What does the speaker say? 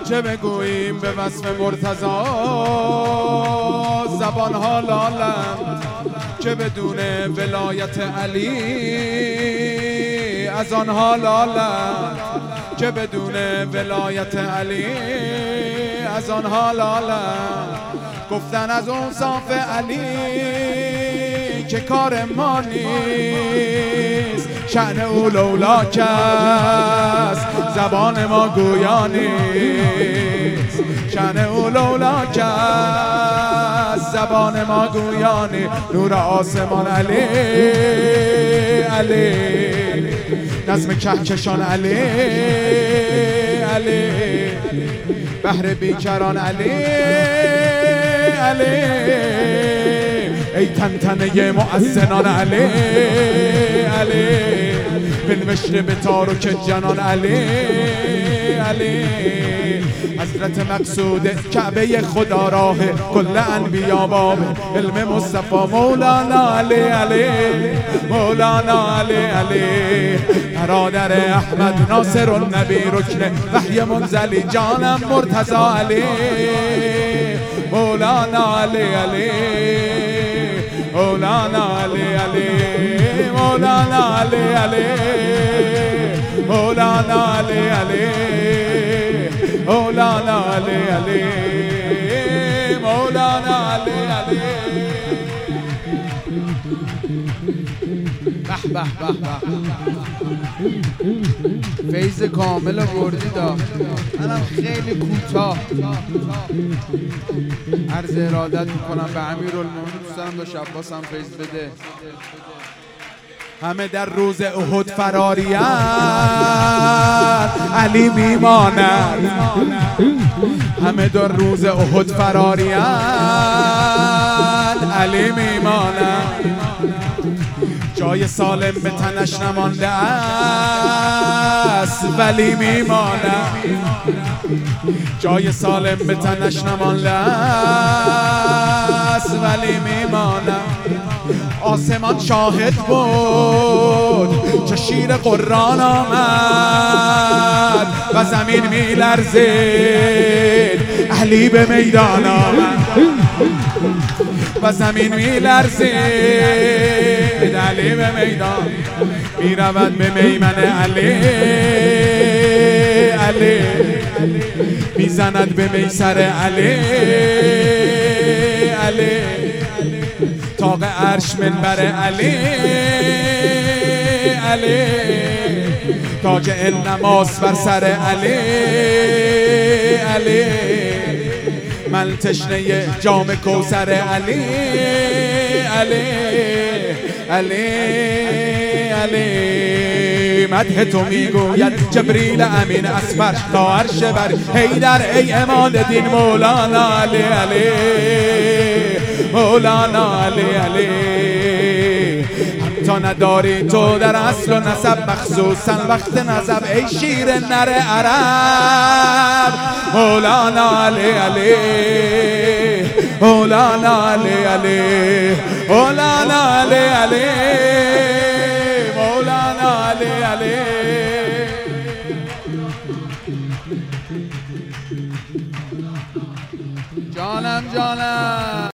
چه بگوییم به وصف مرتضی، زبانها لالند که بدون ولایت علی، از آنها لالند که بدون ولایت علی، از آنها لالند. گفتن از اوصاف علی که کار ما نیست، شأن او لولا کس زبان ما گویا نیست، شأن او لولا کس زبان ما گویا نیست. نور آسمان علی علی، نظم کهکشان علی علی، بحر بیکران علی علی، ای تنتنه مؤذنان علی علی، بنوشته به تارک جنان علی علی. حضرت مقصود کعبه خدا راه کل انبیا باب علم مصطفی مولانا علی علی، مولانا علی علی، برادر احمد ناصر النبی رکن وحی منزلی جانم مرتضی علی، مولانا علی علی، مولانا علی علی، مولانا علی علی، مولانا علی علی، مولانا علی علی، مولانا علی علی. به به به، فیض کامل وردی دا. منم خیلی کوتاه عرض ارادت میکنم به امیرالمومنین، دوست دارم داشت عباس هم فیض بده. همه در روز احد فراریند، علی میماند. همه در روز احد فراریند، علی میماند. جای سالم به تنش نمانده است، ولی میماند. جای سالم به تنش نمانده است، ولی میماند. آسمان شاهد بود چه شیر قرآن آمد و زمین میلرزید، علی به میدان آمد و زمین میلرزید، علی به میدان میرود به میمن علی علی، میزند به میسر علی علی، طاق عرش منبر علی علی، تاج النماس بر سر علی علی، من تشنه جام کوثر علی علی علی علی. مدح تو میگوید جبریل امین از فرش تا عرش بر حیدر، ای امام دین مولانا علی علی، مولانا علی علی. تا نداری تو در اصل و نسب، مخصوصا وقت نسب، ای شیر نر عرب، مولانا علی علی، مولانا علی علی، مولانا علی علی، مولانا علی علی. جانم جانم.